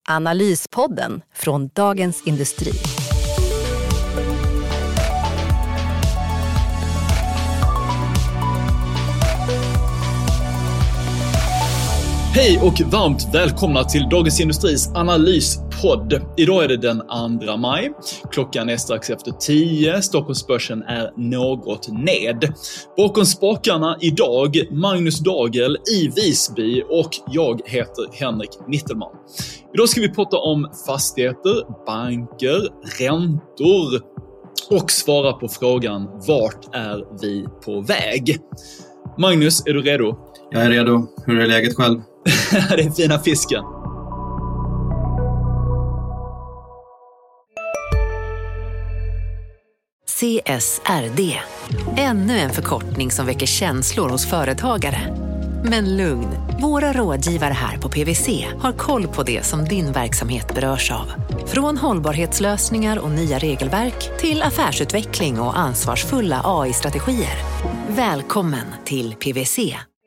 Analyspodden från Dagens Industri. Hej och varmt välkomna till Dagens Industris analyspodd. Idag är det den 2 maj. Klockan är strax efter 10. Stockholmsbörsen är något ned. Bakom spakarna idag Magnus Dagel i Visby och jag heter Henrik Mittelman. Idag ska vi prata om fastigheter, banker, räntor och svara på frågan: vart är vi på väg? Magnus, är du redo? Jag är redo. Hur är läget själv? Det är fina fisken. CSRD. Ännu en förkortning som väcker känslor hos företagare. Men lugn, våra rådgivare här på PwC har koll på det som din verksamhet berörs av. Från hållbarhetslösningar och nya regelverk till affärsutveckling och ansvarsfulla AI-strategier. Välkommen till PwC.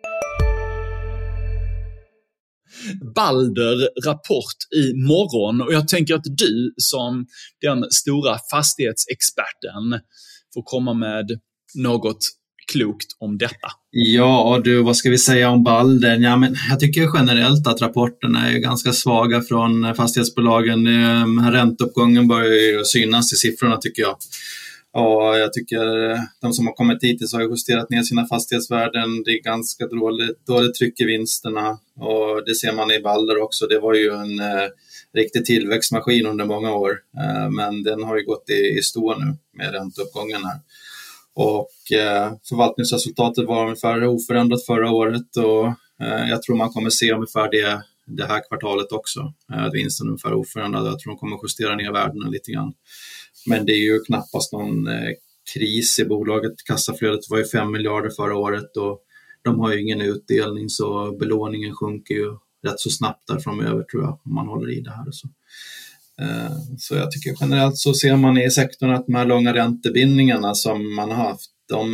Balder rapport i morgon, och jag tänker att du som den stora fastighetsexperten får komma med något klokt om detta. Ja du, vad ska vi säga om Balder? Ja, men jag tycker generellt att rapporterna är ganska svaga från fastighetsbolagen. Den här ränteuppgången börjar ju synas i siffrorna, tycker jag. Och jag tycker de som har kommit hittills har justerat ner sina fastighetsvärden. Det är ganska dåligt tryck i vinsterna, och det ser man i Balder också. Det var ju en riktig tillväxtmaskin under många år, men den har ju gått i stå nu med ränteuppgången här. Och förvaltningsresultatet var ungefär oförändrat förra året, och jag tror man kommer se ungefär det här kvartalet också. Vinsten är ungefär oförändrad. Jag tror de kommer justera ner värdena lite grann. Men det är ju knappast någon kris i bolaget. Kassaflödet var ju 5 miljarder förra året, och de har ju ingen utdelning, så belåningen sjunker ju rätt så snabbt där framöver, tror jag, om man håller i det här. Så jag tycker generellt så ser man i sektorn att de här långa räntebindningarna som man har haft,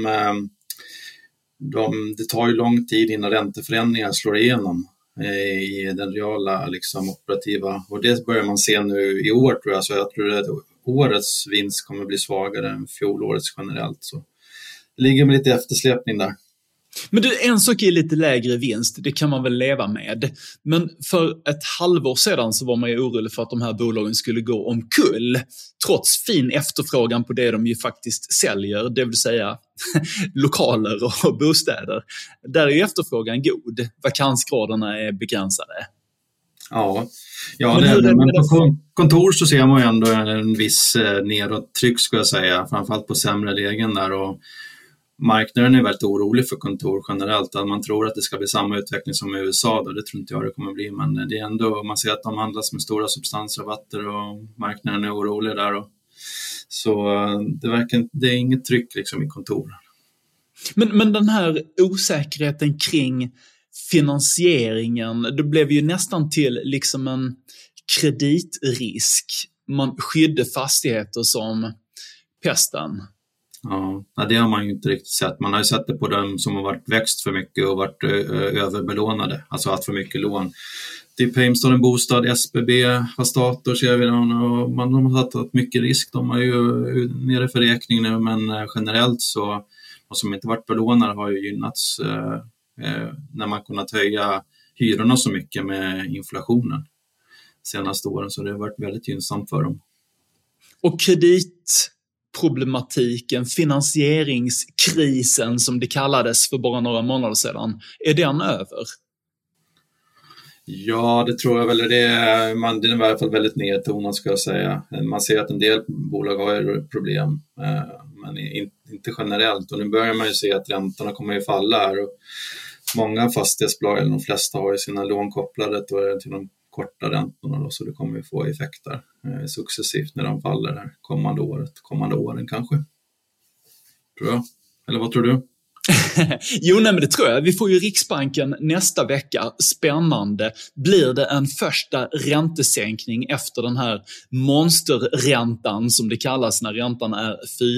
det tar ju lång tid innan ränteförändringar slår igenom i den reala operativa, och det börjar man se nu i år, tror jag. Så jag tror att årets vinst kommer bli svagare än fjolårets generellt, så det ligger med lite eftersläpning där. Men du, en sak är lite lägre vinst, det kan man väl leva med. Men för ett halvår sedan så var man ju orolig för att de här bolagen skulle gå omkull, trots fin efterfrågan på det de ju faktiskt säljer, det vill säga lokaler och bostäder. Där är ju efterfrågan god, vakansgraderna är begränsade. Ja, men på kontor så ser man ju ändå en viss nedåttryck, skulle jag säga, framförallt på sämre lägen där, och marknaden är väldigt orolig för kontor generellt. Att man tror att det ska bli samma utveckling som i USA, då. Det tror inte jag det kommer bli, men det är ändå, man ser att de handlas med stora substansrabatter och marknaden är orolig där. Så det är inget tryck i kontor. Men den här osäkerheten kring finansieringen, det blev ju nästan till en kreditrisk. Man skydde fastigheter som pesten. Ja, det har man ju inte riktigt sett. Man har ju sett det på dem som har varit växt för mycket och varit överbelånade, alltså haft för mycket lån. Typ Heimstad en bostad, SBB, Fastator ser vi, och man har tagit mycket risk. De har ju nere för räkning nu, men generellt så de som inte varit belånade har ju gynnats när man kunnat höja hyrorna så mycket med inflationen senaste åren, så det har varit väldigt gynnsamt för dem. Och kreditproblematiken, finansieringskrisen som det kallades för bara några månader sedan, är den över? Ja, det tror jag väl. Det är i alla fall väldigt nedtonat, ska jag säga. Man ser att en del bolag har problem, men inte generellt. Och nu börjar man ju se att räntorna kommer att falla här. Och många fastighetsbolag, eller de flesta, har ju sina lån kopplade till de korta räntorna då, så det kommer ju få effekter successivt när de faller här kommande åren kanske. Tror jag. Eller vad tror du? Jo, men det tror jag. Vi får ju Riksbanken nästa vecka. Spännande. Blir det en första räntesänkning efter den här monsterräntan som det kallas när räntan är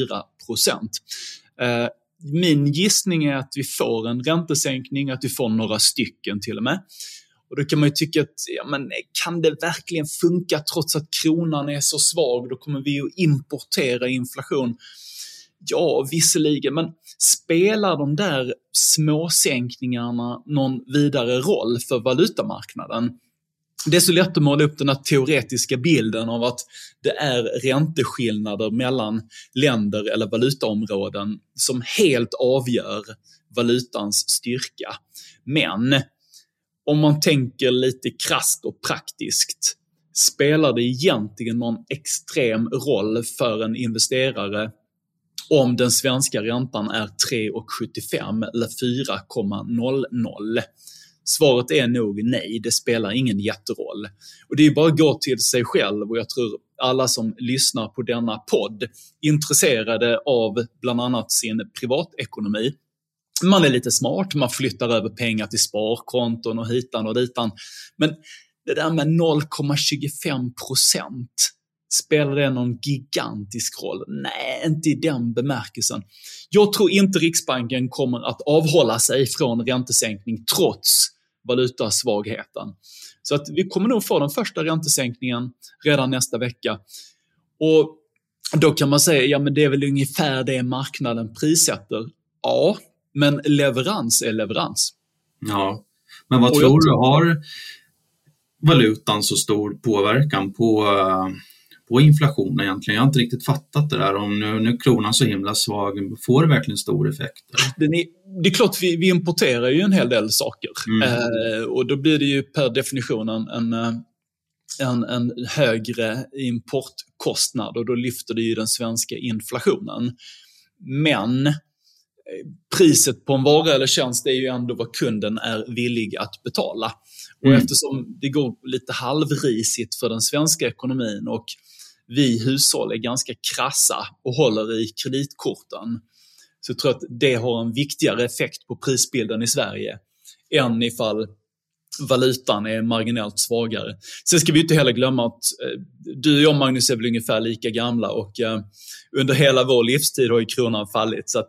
4%? Min gissning är att vi får en räntesänkning, att vi får några stycken till och med. Och då kan man ju tycka att kan det verkligen funka trots att kronan är så svag? Då kommer vi att importera inflation. Ja, visserligen, men spelar de där småsänkningarna någon vidare roll för valutamarknaden? Det är så lätt att måla upp den här teoretiska bilden av att det är ränteskillnader mellan länder eller valutaområden som helt avgör valutans styrka. Men om man tänker lite krasst och praktiskt, spelar det egentligen någon extrem roll för en investerare om den svenska räntan är 3,75 eller 4,00? Svaret är nog nej, det spelar ingen jätteroll. Och det är bara att gå till sig själv, och jag tror alla som lyssnar på denna podd intresserade av bland annat sin privatekonomi. Man är lite smart, man flyttar över pengar till sparkonton och hitan och ditan. Men det där med 0,25%, spelar det någon gigantisk roll? Nej, inte i den bemärkelsen. Jag tror inte Riksbanken kommer att avhålla sig från räntesänkning trots valutasvagheten. Så att vi kommer nog få den första räntesänkningen redan nästa vecka. Och då kan man säga, men det är väl ungefär det marknaden prissätter. Ja, men leverans är leverans. Ja, men vad tror du, har valutan så stor påverkan på inflationen egentligen? Jag har inte riktigt fattat det där. Om nu kronan så himla svag, får det verkligen stor effekt? Det är klart, vi importerar ju en hel del saker. Och då blir det ju per definition en högre importkostnad, och då lyfter det ju den svenska inflationen. Men priset på en vara eller tjänst är ju ändå vad kunden är villig att betala. Och eftersom det går lite halvrisigt för den svenska ekonomin och vi hushåll är ganska krassa och håller i kreditkorten, så tror jag att det har en viktigare effekt på prisbilden i Sverige än ifall valutan är marginellt svagare. Sen ska vi inte heller glömma att du och jag, Magnus, är väl ungefär lika gamla, och under hela vår livstid har ju kronan fallit, så att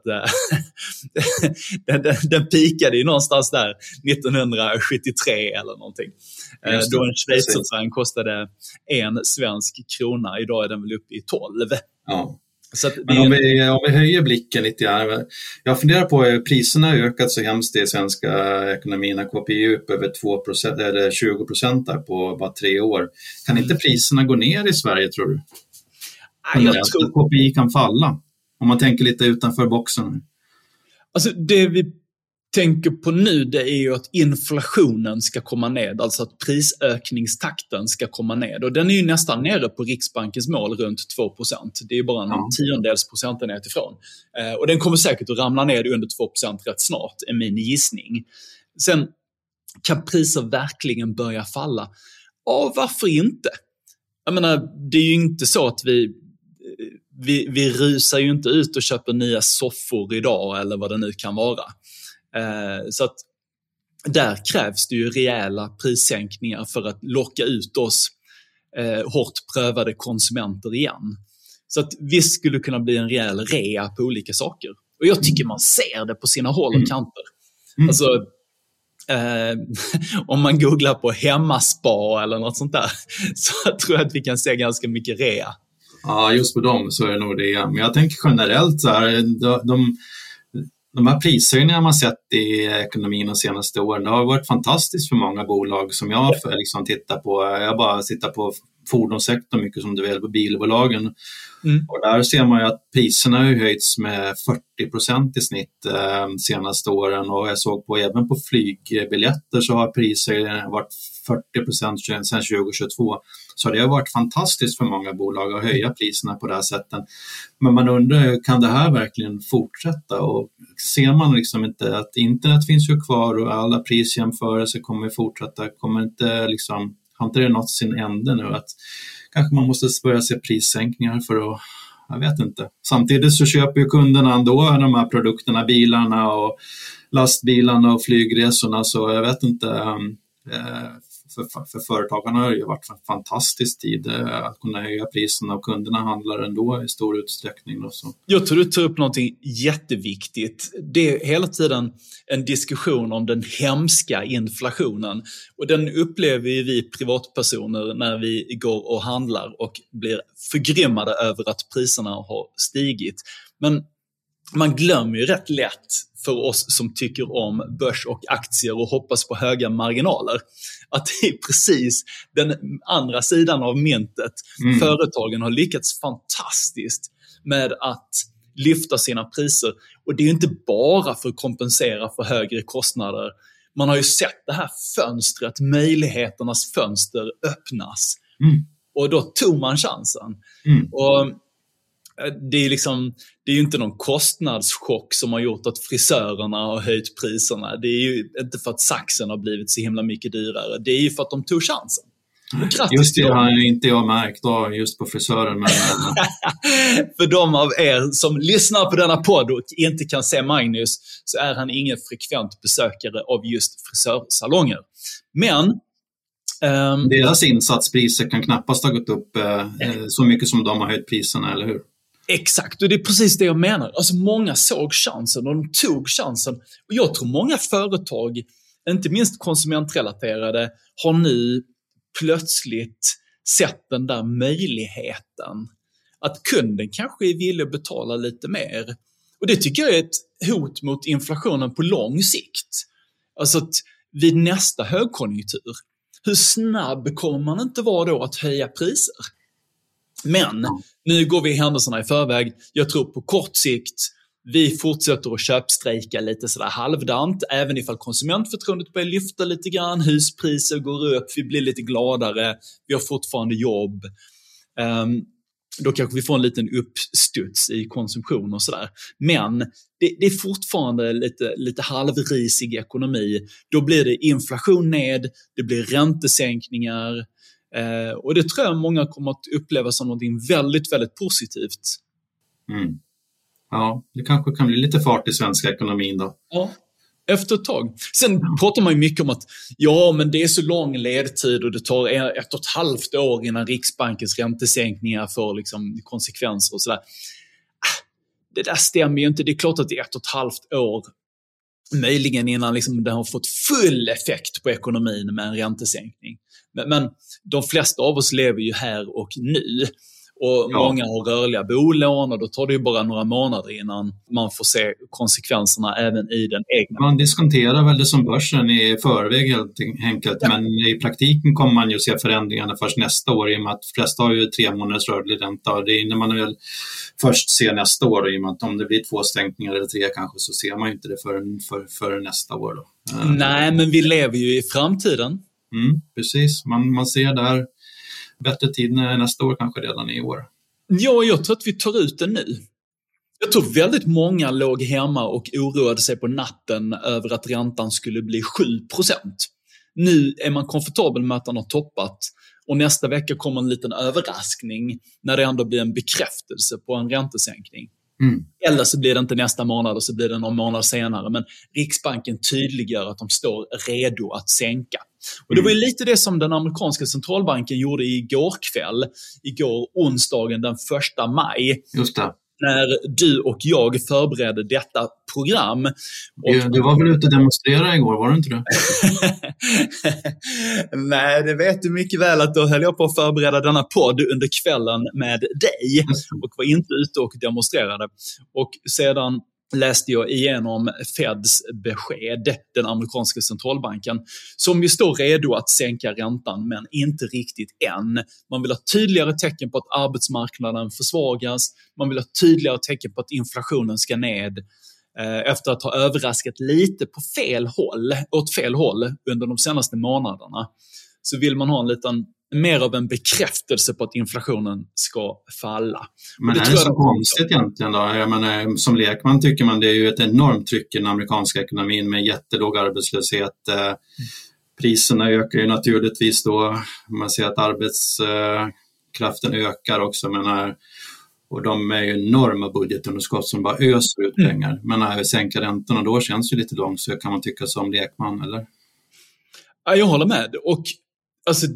den pikade ju någonstans där 1973 eller någonting. Då en schweizerfranc kostade 1 svensk krona. Idag är den väl uppe i 12. Ja. Så men om vi höjer blicken lite grann. Jag funderar på, priserna har ökat så hemskt i svenska ekonomin. KPI är upp över 2% eller 20% där på bara 3 år. Kan inte priserna gå ner i Sverige, tror du? Jag tror KPI kan falla. Om man tänker lite utanför boxen. Alltså det vi tänker på nu, det är ju att inflationen ska komma ned, alltså att prisökningstakten ska komma ned, och den är ju nästan nere på Riksbankens mål runt 2%. Det är ju bara en tiondels procentenhet ifrån. Och den kommer säkert att ramla ner under 2% rätt snart, är min gissning. Sen, kan priser verkligen börja falla? Ja, varför inte? Jag menar, det är ju inte så att vi rusar ju inte ut och köper nya soffor idag eller vad det nu kan vara. Så att där krävs det ju rejäla prissänkningar för att locka ut oss hårt prövade konsumenter igen. Så att visst skulle kunna bli en rejäl rea på olika saker. Och jag tycker man ser det på sina håll och kanter. Alltså, om man googlar på hemmaspa eller något sånt där, så tror jag att vi kan se ganska mycket rea. Ja, just på dem så är det nog det. Men jag tänker generellt så här, de här prishöjningarna man sett i ekonomin de senaste åren, det har varit fantastiskt för många bolag som jag liksom tittar på. Jag bara tittar på fordonssektorn mycket, som du vet, på bilbolagen. Och där ser man ju att priserna har höjts med 40% i snitt senaste åren, och jag såg på även på flygbiljetter så har priser varit 40% sedan 2022. Så det har varit fantastiskt för många bolag att höja priserna på det här sättet. Men man undrar, kan det här verkligen fortsätta? Och ser man liksom inte att internet finns ju kvar och alla prisjämförelser kommer fortsätta? Kommer inte liksom, har inte det nått sin ände nu? Att kanske man måste börja se prissänkningar för att, jag vet inte. Samtidigt så köper ju kunderna ändå de här produkterna, bilarna och lastbilarna och flygresorna, så jag vet inte. för företagarna har det ju varit en fantastisk tid att kunna höja priserna och kunderna handlar ändå i stor utsträckning. Och så. Jag tror du tar upp någonting jätteviktigt. Det är hela tiden en diskussion om den hemska inflationen. Och den upplever ju vi privatpersoner när vi går och handlar och blir förgrymmade över att priserna har stigit. Men man glömmer ju rätt lätt för oss som tycker om börs och aktier och hoppas på höga marginaler att det är precis den andra sidan av myntet. Företagen har lyckats fantastiskt med att lyfta sina priser, och det är ju inte bara för att kompensera för högre kostnader. Man har ju sett det här fönstret, möjligheternas fönster öppnas, och då tog man chansen. Och det är ju inte någon kostnadschock som har gjort att frisörerna har höjt priserna. Det är ju inte för att saxen har blivit så himla mycket dyrare. Det är ju för att de tog chansen. Just det har inte jag märkt då, just på frisören. Men... För de av er som lyssnar på denna podd och inte kan se Magnus, så är han ingen frekvent besökare av just frisörsalonger. Men deras insatspriser kan knappast ha gått upp så mycket som de har höjt priserna, eller hur? Exakt, och det är precis det jag menar. Alltså många såg chansen och de tog chansen. Och jag tror många företag, inte minst konsumentrelaterade, har nu plötsligt sett den där möjligheten. Att kunden kanske är villig att betala lite mer. Och det tycker jag är ett hot mot inflationen på lång sikt. Alltså att vid nästa högkonjunktur, hur snabb kommer man inte vara då att höja priser? Men nu går vi händelserna i förväg. Jag tror på kort sikt, vi fortsätter att köpstrejka lite sådär halvdant. Även ifall konsumentförtroendet börjar lyfta lite grann, huspriser går upp, vi blir lite gladare, vi har fortfarande jobb. Då kanske vi får en liten uppstuds i konsumtion och sådär. Men det är fortfarande lite halvrisig ekonomi. Då blir det inflation ned, det blir räntesänkningar. Och det tror jag många kommer att uppleva som något väldigt, väldigt positivt. Ja, det kanske kan bli lite fart i svenska ekonomin då. Ja, efter ett tag. Sen pratar man ju mycket om att men det är så lång ledtid och det tar 1,5 år innan Riksbankens räntesänkningar får liksom konsekvenser och sådär. Det där stämmer ju inte. Det är klart att det är 1,5 år möjligen innan liksom den har fått full effekt på ekonomin med en räntesänkning. Men de flesta av oss lever ju här och nu. Och många har rörliga bolån och då tar det ju bara några månader innan man får se konsekvenserna även i den egna. Man diskonterar väl det som börsen i förväg helt enkelt, men i praktiken kommer man ju se förändringarna först nästa år, i och med att flesta har ju 3 månaders rörlig ränta, och det är när man väl först ser nästa år, i och med att om det blir 2 stänkningar eller 3 kanske, så ser man ju inte det för nästa år då. Nej, men vi lever ju i framtiden. Precis, man ser där bättre tid nästa år, kanske redan i år. Ja, jag tror att vi tar ut det nu. Jag tror väldigt många låg hemma och oroade sig på natten över att räntan skulle bli 7%. Nu är man komfortabel med att den har toppat, och nästa vecka kommer en liten överraskning när det ändå blir en bekräftelse på en räntesänkning. Eller så blir det inte nästa månad och så blir det någon månad senare. Men Riksbanken tydliggör att de står redo att sänka. Och det var ju lite det som den amerikanska centralbanken gjorde igår onsdagen den 1 maj. Just det. När du och jag förberedde detta program. Och... Du var väl ute och demonstrerade igår, var du inte det? Nej, det vet du mycket väl att då höll jag på att förbereda denna podd under kvällen med dig och var inte ute och demonstrerade. Och sedan läste jag igenom Feds besked, den amerikanska centralbanken, som ju står redo att sänka räntan, men inte riktigt än. Man vill ha tydligare tecken på att arbetsmarknaden försvagas, man vill ha tydligare tecken på att inflationen ska ned, efter att ha överraskat lite åt fel håll under de senaste månaderna. Så vill man ha mer av en bekräftelse på att inflationen ska falla. Men det är det så konstigt egentligen då? Jag menar, som lekman tycker man det är ju ett enormt tryck i den amerikanska ekonomin med jättelåg arbetslöshet. Priserna ökar ju naturligtvis då. Man ser att arbetskraften ökar också. Och de är ju enorma budgetunderskott som bara öser ut pengar. Men när vi sänker räntorna då känns ju lite långt, så kan man tycka som lekman, eller? Ja, jag håller med. Och alltså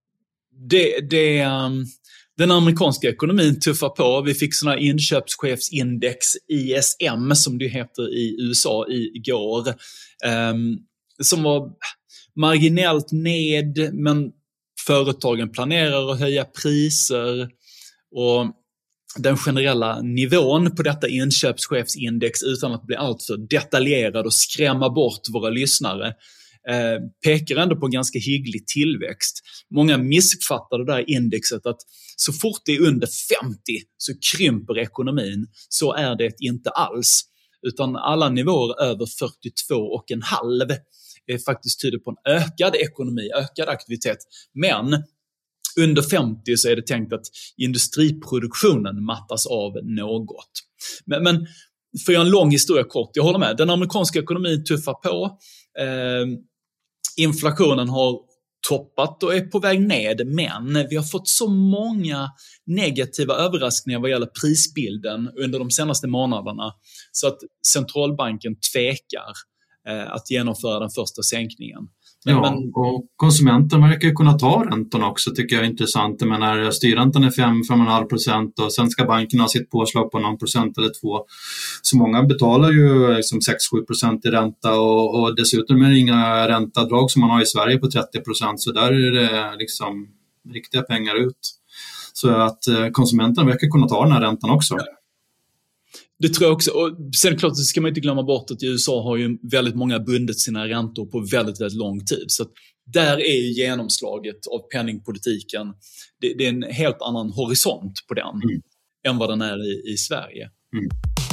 den amerikanska ekonomin tuffar på. Vi fick sådana inköpschefsindex ISM som det heter i USA igår. Som var marginellt ned, men företagen planerar att höja priser och den generella nivån på detta inköpschefsindex, utan att bli alltför detaljerad och skrämma bort våra lyssnare, pekar ändå på en ganska hygglig tillväxt. Många missuppfattar det där indexet att så fort det är under 50 så krymper ekonomin. Så är det inte alls. Utan alla nivåer över 42,5 faktiskt tyder på en ökad ekonomi, ökad aktivitet. Men under 50 så är det tänkt att industriproduktionen mattas av något. Men för att göra en lång historia kort, jag håller med. Den amerikanska ekonomin tuffar på. Inflationen har toppat och är på väg ned, men vi har fått så många negativa överraskningar vad gäller prisbilden under de senaste månaderna så att centralbanken tvekar att genomföra den första sänkningen. Och konsumenten verkar kunna ta räntorna också, tycker jag är intressant. Jag menar, styrräntan är 5,5% och sen ska banken ha sitt påslag på någon procent eller 2%. Så många betalar ju liksom 6-7% i ränta och dessutom är det inga ränteavdrag som man har i Sverige på 30%. Så där är det liksom riktiga pengar ut. Så att konsumenten verkar kunna ta den här räntan också. Ja. Det tror jag också. Och sen klart så ska man inte glömma bort att i USA har ju väldigt många bundit sina räntor på väldigt, väldigt lång tid. Så att där är ju genomslaget av penningpolitiken. Det är en helt annan horisont på den än vad den är i Sverige. Mm.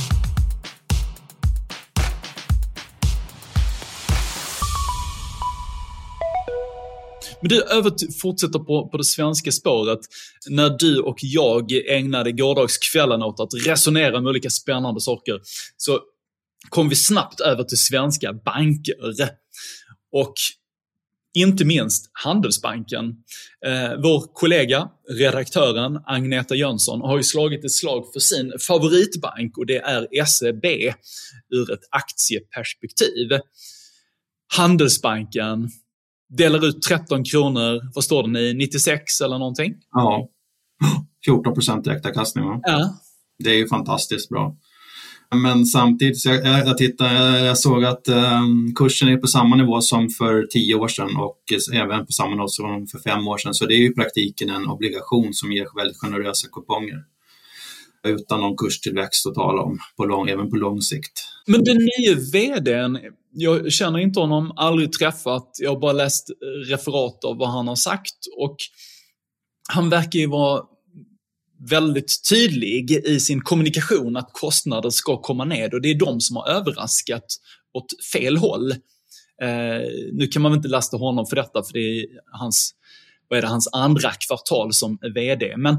Men du, fortsätter på det svenska spåret. När du och jag ägnade gårdagskvällen åt att resonera med olika spännande saker så kom vi snabbt över till svenska banker. Och inte minst Handelsbanken. Vår kollega, redaktören Agneta Jönsson, har ju slagit ett slag för sin favoritbank och det är SEB ur ett aktieperspektiv. Handelsbanken delar ut 13 kronor, vad står den i? 96 eller någonting? Ja, 14% direktavkastning. Ja. Det är ju fantastiskt bra. Men samtidigt, jag såg att kursen är på samma nivå som för 10 år sedan och även på samma nivå som för 5 år sedan. Så det är ju i praktiken en obligation som ger väldigt generösa kuponger. Utan någon kurstillväxt att tala om, även på lång sikt. Men den nya vdn, jag känner inte honom, aldrig träffat. Jag har bara läst referat av vad han har sagt. Och han verkar ju vara väldigt tydlig i sin kommunikation att kostnader ska komma ned. Och det är de som har överraskat åt fel håll. Nu kan man väl inte lasta honom för detta, för det är hans andra kvartal som vd. Men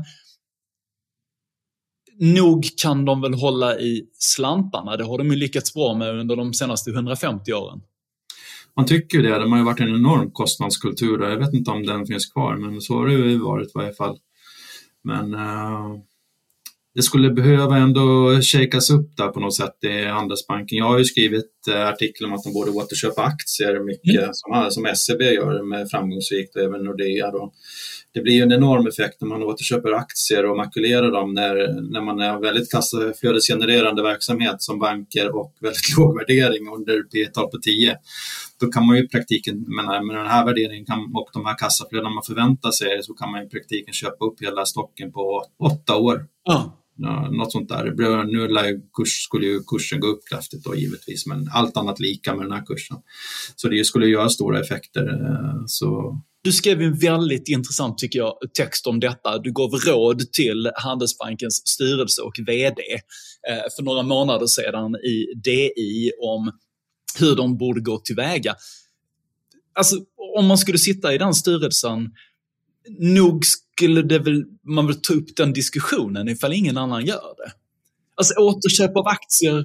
nog kan de väl hålla i slantarna. Det har de ju lyckats bra med under de senaste 150 åren. Man tycker ju det. De har ju varit en enorm kostnadskultur. Jag vet inte om den finns kvar, men så har det ju varit i varje fall. Men det skulle behöva ändå shakas upp där på något sätt i Handelsbanken. Jag har ju skrivit artiklar om att de borde återköpa aktier mycket som SEB gör med framgångsrikt och även Nordea då. Det blir ju en enorm effekt när man återköper aktier och makulerar dem när man är väldigt kassaflödesgenererande verksamhet som banker och väldigt låg värdering under P-tal på 10. Då kan man ju i praktiken, med den här värderingen och de här kassaflödena man förväntar sig, så kan man i praktiken köpa upp hela stocken på 8 år. Ja, något sånt där. Nu skulle ju kursen gå upp kraftigt då givetvis, men allt annat lika med den här kursen. Så det skulle göra stora effekter. Så... Du skrev en väldigt intressant, tycker jag, text om detta. Du gav råd till Handelsbankens styrelse och vd för några månader sedan i DI om hur de borde gå tillväga. Alltså, om man skulle sitta i den styrelsen, nog skulle man väl ta upp den diskussionen ifall ingen annan gör det. Alltså, återköp av aktier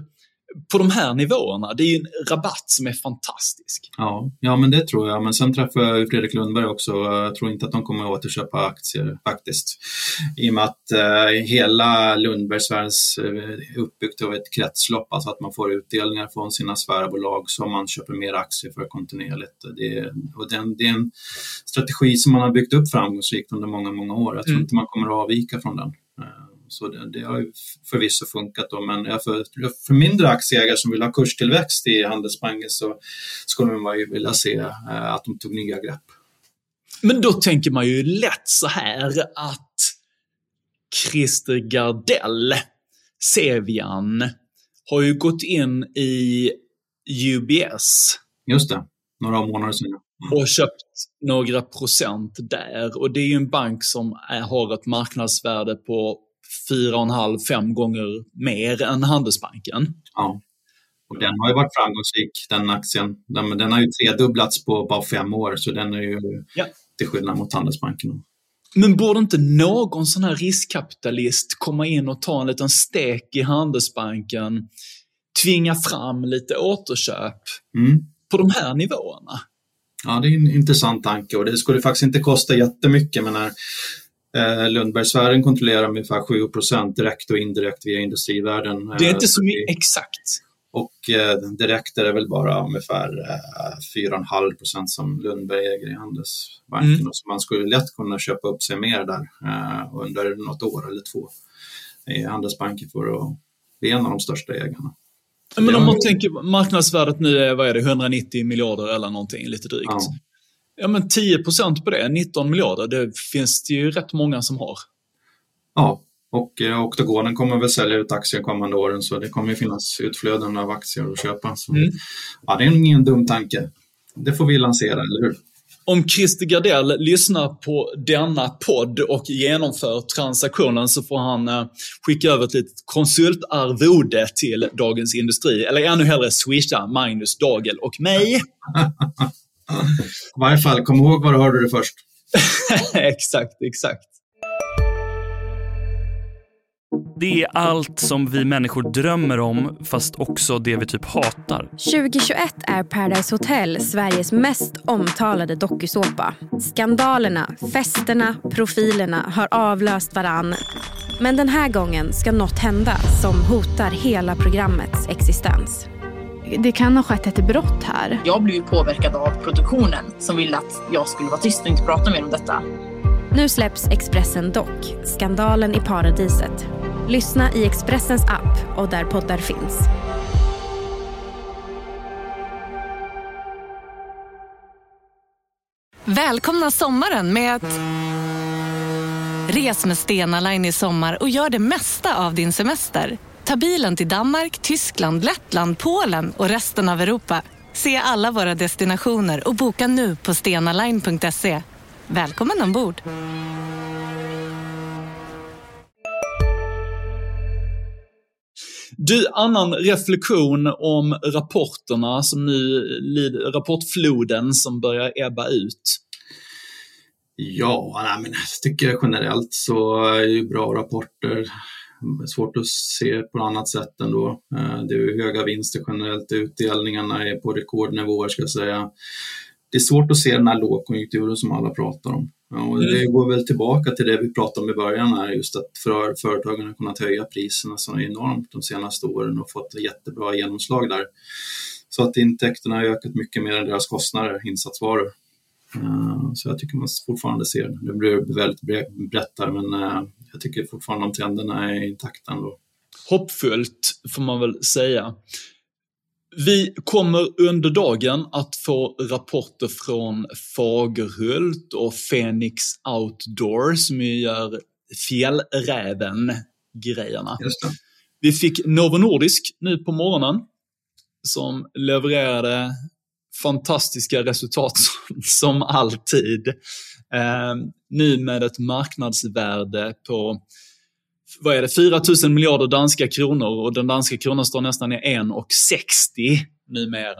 på de här nivåerna. Det är ju en rabatt som är fantastisk. Ja, men det tror jag. Men sen träffade jag Fredrik Lundberg också. Jag tror inte att de kommer att återköpa aktier faktiskt. I och med att hela Lundbergsfärens uppbyggt av ett kretslopp. Alltså att man får utdelningar från sina sfärbolag som man köper mer aktier för kontinuerligt. Det är en strategi som man har byggt upp framgångsrikt under många, många år. Jag tror inte man kommer att avvika från den. Så det har ju förvisso funkat då, men för mindre aktieägare som vill ha kurstillväxt i Handelsbanken så skulle man ju vilja se att de tog nya grepp. Men då tänker man ju lätt så här att Christer Gardell, Cevian, har ju gått in i UBS. Just det, några månader sedan. Och köpt några procent där. Och det är ju en bank som har ett marknadsvärde på 4,5-5 gånger mer än Handelsbanken. Ja, och den har ju varit framgångsrik, den aktien. Den har ju tredubblats på bara 5 år, så den är ju till skillnad mot Handelsbanken. Men borde inte någon sån här riskkapitalist komma in och ta en liten stek i Handelsbanken, tvinga fram lite återköp på de här nivåerna? Ja, det är en intressant tanke och det skulle faktiskt inte kosta jättemycket, men när Lundbergsfären kontrollerar ungefär 7% direkt och indirekt via industrivärden. Det är inte så mycket exakt. Och direkt är det väl bara ungefär 4,5% som Lundberg äger i Handelsbanken. Så man skulle lätt kunna köpa upp sig mer där under något år eller 2 i Handelsbanken för att bli en av de största ägarna. Men om man tänker marknadsvärdet nu är, vad är det, 190 miljarder eller någonting, lite drygt. Ja, men 10% på det, 19 miljarder, det finns det ju rätt många som har. Ja, och Octagonen kommer väl sälja ut aktier kommande åren, så det kommer ju finnas utflöden av aktier att köpa. Så, ja, det är ingen dum tanke. Det får vi lansera, eller hur? Om Christer Gardell lyssnar på denna podd och genomför transaktionen så får han skicka över ett litet konsultarvode till Dagens Industri. Eller ännu hellre swisha Magnus Dagel och mig. I varje fall, kom ihåg vad du hörde det först. Exakt. Det är allt som vi människor drömmer om, fast också det vi typ hatar. 2021 är Paradise Hotel Sveriges mest omtalade dokusåpa. Skandalerna, festerna, profilerna har avlöst varann. Men den här gången ska något hända som hotar hela programmets existens. Det kan ha skett ett brott här. Jag blev ju påverkad av produktionen som ville att jag skulle vara tyst och inte prata mer om detta. Nu släpps Expressen Dock, skandalen i paradiset. Lyssna i Expressens app och där poddar finns. Välkomna sommaren med att res med Stena Line i sommar och gör det mesta av din semester. Ta bilen till Danmark, Tyskland, Lettland, Polen och resten av Europa. Se alla våra destinationer och boka nu på stenaline.se. Välkommen ombord! Du, annan reflektion om rapporterna som nu rapportfloden som börjar ebba ut. Ja, men jag tycker generellt så är ju bra rapporter svårt att se på något annat sätt ändå. Det är ju höga vinster generellt, utdelningarna är på rekordnivåer ska jag säga. Det är svårt att se den här lågkonjunkturen som alla pratar om. Ja, och det går väl tillbaka till det vi pratade om i början här, just att företagen har kunnat höja priserna så enormt de senaste åren och fått jättebra genomslag där. Så att intäkterna har ökat mycket mer än deras kostnader, insatsvaror. Så jag tycker man fortfarande ser det. Det blir väldigt brett där, men jag tycker fortfarande de trenderna är intakta ändå. Hoppfullt får man väl säga. Vi kommer under dagen att få rapporter från Fagerhult och Phoenix Outdoor som gör fjällräven-grejerna. Just det. Vi fick Novo Nordisk nu på morgonen som levererade fantastiska resultat som alltid. Nu med ett marknadsvärde på 4 000 miljarder danska kronor och den danska kronan står nästan i 1,60 numera.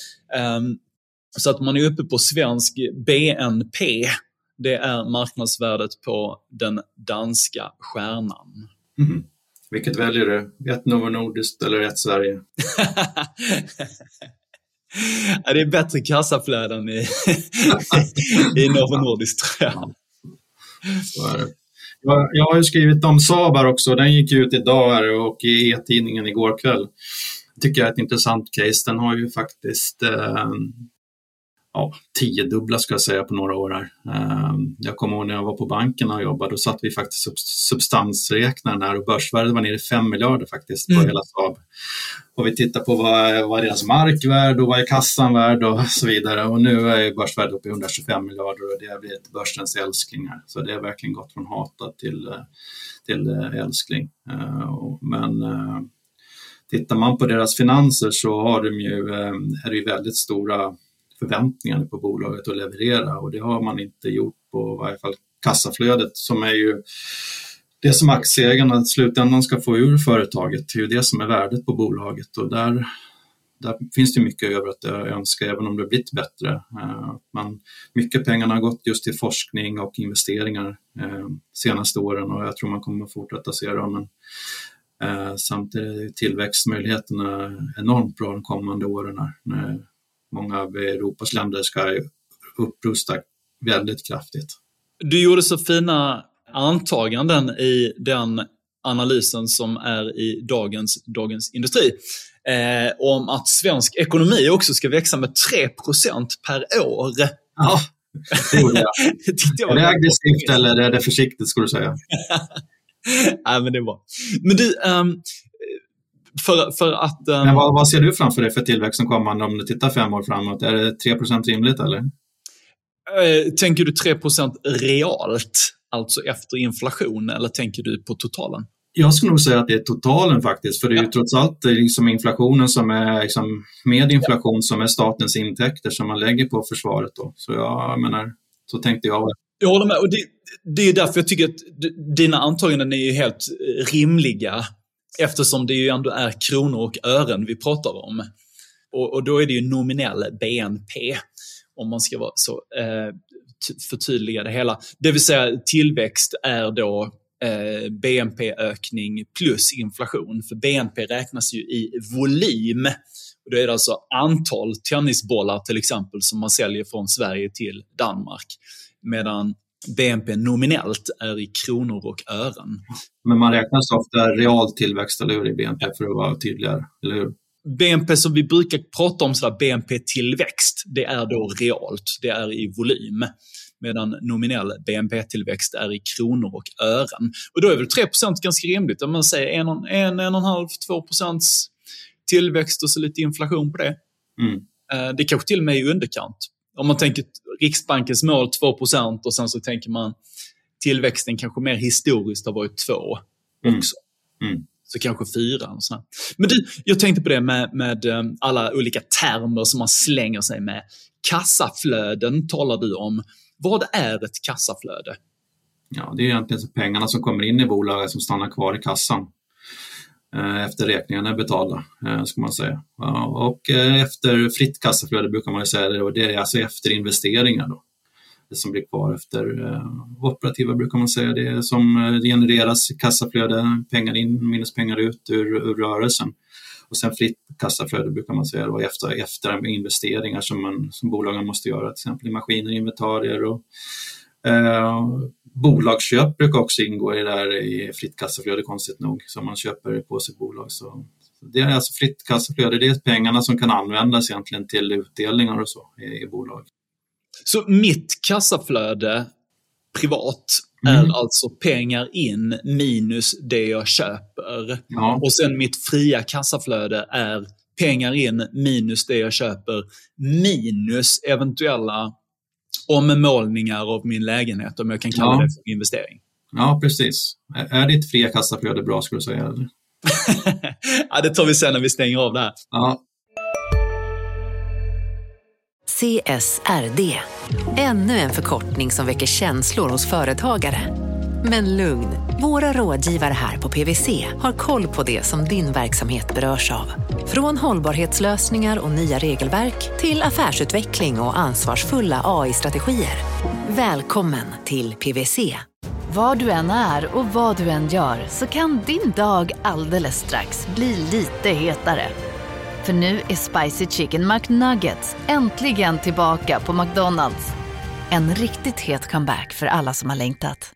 Så att man är uppe på svensk BNP. Det är marknadsvärdet på den danska stjärnan. Mm. Vilket väljer du? Ett Novo Nordisk eller ett Sverige? Ja, det är bättre kassaflöden i Novo Nordisk, tror jag. Jag har ju skrivit om Saab också. Den gick ut idag här och i e-tidningen igår kväll. Tycker jag är ett intressant case. Den har ju faktiskt 10-dubbla ska jag säga på några år här. Jag kommer ihåg när jag var på banken och jobbade, då satt vi faktiskt substansräknaren här och börsvärdet var nere i 5 miljarder faktiskt på hela Saab. Och vi tittar på vad är deras markvärde och vad är kassan värd och så vidare. Och nu är börsvärdet uppe i 125 miljarder och det har blivit börsens älsklingar. Så det har verkligen gått från hatat till älskling. Men tittar man på deras finanser så har är det ju väldigt stora förväntningar på bolaget att leverera, och det har man inte gjort på varje fall kassaflödet, som är ju det som aktieägarna i slutändan ska få ur företaget. Det är ju det som är värdet på bolaget, och där finns det mycket över att önska, även om det har blivit bättre. Mycket pengarna har gått just till forskning och investeringar senaste åren, och jag tror man kommer att fortsätta se dem. Men samtidigt är tillväxtmöjligheterna enormt bra de kommande åren när många av Europas länder ska upprusta väldigt kraftigt. Du gjorde så fina antaganden i den analysen som är i Dagens Industri om att svensk ekonomi också ska växa med 3% per år. Ja, det gjorde jag. Är det aggressivt eller är det försiktigt, skulle du säga? Nej, men det var. Men du, för att... Men vad ser du framför dig för tillväxten kommande om du tittar 5 år framåt? Är det 3% rimligt eller? Tänker du 3% realt, alltså efter inflation, eller tänker du på totalen? Jag skulle nog säga att det är totalen faktiskt, för det är ju trots allt liksom inflationen som är liksom, med inflation som är statens intäkter som man lägger på försvaret då. Så jag menar, så tänkte jag. Jag håller med, och det är därför jag tycker att dina antaganden är ju helt rimliga, eftersom det ju ändå är kronor och ören vi pratar om. Och då är det ju nominell BNP, om man ska vara så förtydliga det hela. Det vill säga tillväxt är då BNP-ökning plus inflation. För BNP räknas ju i volym. Och då är det alltså antal tennisbollar till exempel som man säljer från Sverige till Danmark. Medan BNP nominellt är i kronor och ören. Men man räknar så ofta real tillväxt, eller hur, i BNP för att vara tydligare, eller hur? BNP som vi brukar prata om, sådär BNP-tillväxt, det är då realt, det är i volym. Medan nominell BNP-tillväxt är i kronor och ören. Och då är väl 3% ganska rimligt. Om man säger 1,5-2% tillväxt och så lite inflation på det. Det kanske till och med är i underkant. Om man tänker Riksbankens mål 2% och sen så tänker man tillväxten kanske mer historiskt har varit 2 också. Så kanske 4. Och så. Men du, jag tänkte på det med alla olika termer som man slänger sig med. Kassaflöden talar du om. Vad är ett kassaflöde? Ja, det är egentligen så pengarna som kommer in i bolaget som stannar kvar i kassan efter räkningarna är betalda, ska man säga. Och efter fritt kassaflöde brukar man ju säga det, och det är alltså efter investeringar då. Det som blir kvar efter operativa brukar man säga, det som genereras kassaflöde, pengar in minus pengar ut ur rörelsen. Och sen fritt kassaflöde brukar man säga då, efter investeringar som bolagen måste göra, till exempel i maskiner, inventarier och bolagsköp brukar också ingå i det där i fritt kassaflöde, konstigt nog, som man köper på sitt bolag. Så det är alltså fritt kassaflöde, det är pengarna som kan användas egentligen till utdelningar och så i bolag. Så mitt kassaflöde privat är alltså pengar in minus det jag köper. Ja. Och sen mitt fria kassaflöde är pengar in minus det jag köper minus eventuella ommålningar av min lägenhet, om jag kan kalla det för investering. Ja, precis. Är ditt fria kassaflöde bra, skulle du säga? Eller? Ja, det tar vi sen när vi stänger av det här. Ja. CSRD. Ännu en förkortning som väcker känslor hos företagare. Men lugn, våra rådgivare här på PwC har koll på det som din verksamhet berörs av. Från hållbarhetslösningar och nya regelverk till affärsutveckling och ansvarsfulla AI-strategier. Välkommen till PwC. Var du än är och vad du än gör så kan din dag alldeles strax bli lite hetare. För nu är Spicy Chicken McNuggets äntligen tillbaka på McDonald's. En riktigt het comeback för alla som har längtat.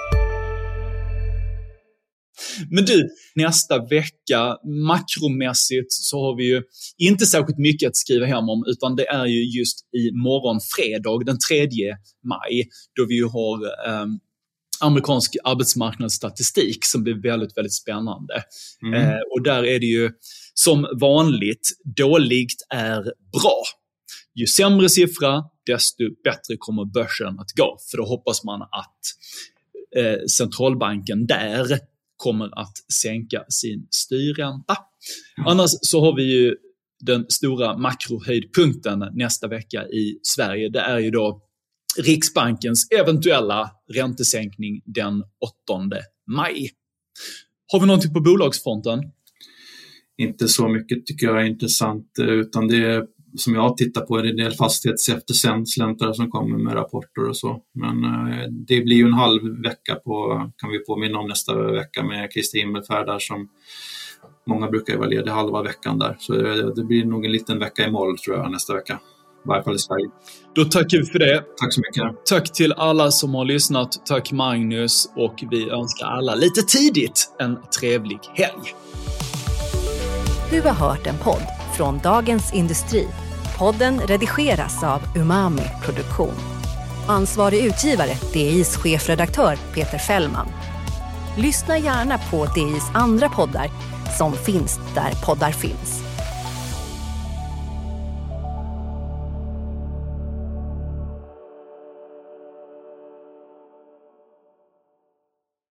Men du, nästa vecka makromässigt så har vi ju inte särskilt mycket att skriva hem om, utan det är ju just i morgon fredag den 3 maj då vi ju har amerikansk arbetsmarknadsstatistik som blir väldigt, väldigt spännande. Och där är det ju som vanligt, dåligt är bra. Ju sämre siffra, desto bättre kommer börsen att gå. För då hoppas man att centralbanken där kommer att sänka sin styrränta. Annars så har vi ju den stora makrohöjdpunkten nästa vecka i Sverige. Det är ju då Riksbankens eventuella räntesänkning den 8 maj. Har vi någonting på bolagsfronten? Inte så mycket tycker jag är intressant, utan det som jag tittar på är det en del fastighetseftersläntrare som kommer med rapporter och så. Men det blir ju en halv vecka kan vi påminna om nästa vecka med Kristi himmelfärd där som många brukar vara lediga halva veckan där. Så det blir nog en liten vecka i moll tror jag nästa vecka. I varje fall i Sverige. Då tackar vi för det. Tack så mycket. Tack till alla som har lyssnat. Tack Magnus, och vi önskar alla lite tidigt en trevlig helg. Du har hört en podd från Dagens Industri. Podden redigeras av Umami Produktion. Ansvarig utgivare, DIs chefredaktör Peter Fällman. Lyssna gärna på DIs andra poddar som finns där poddar finns.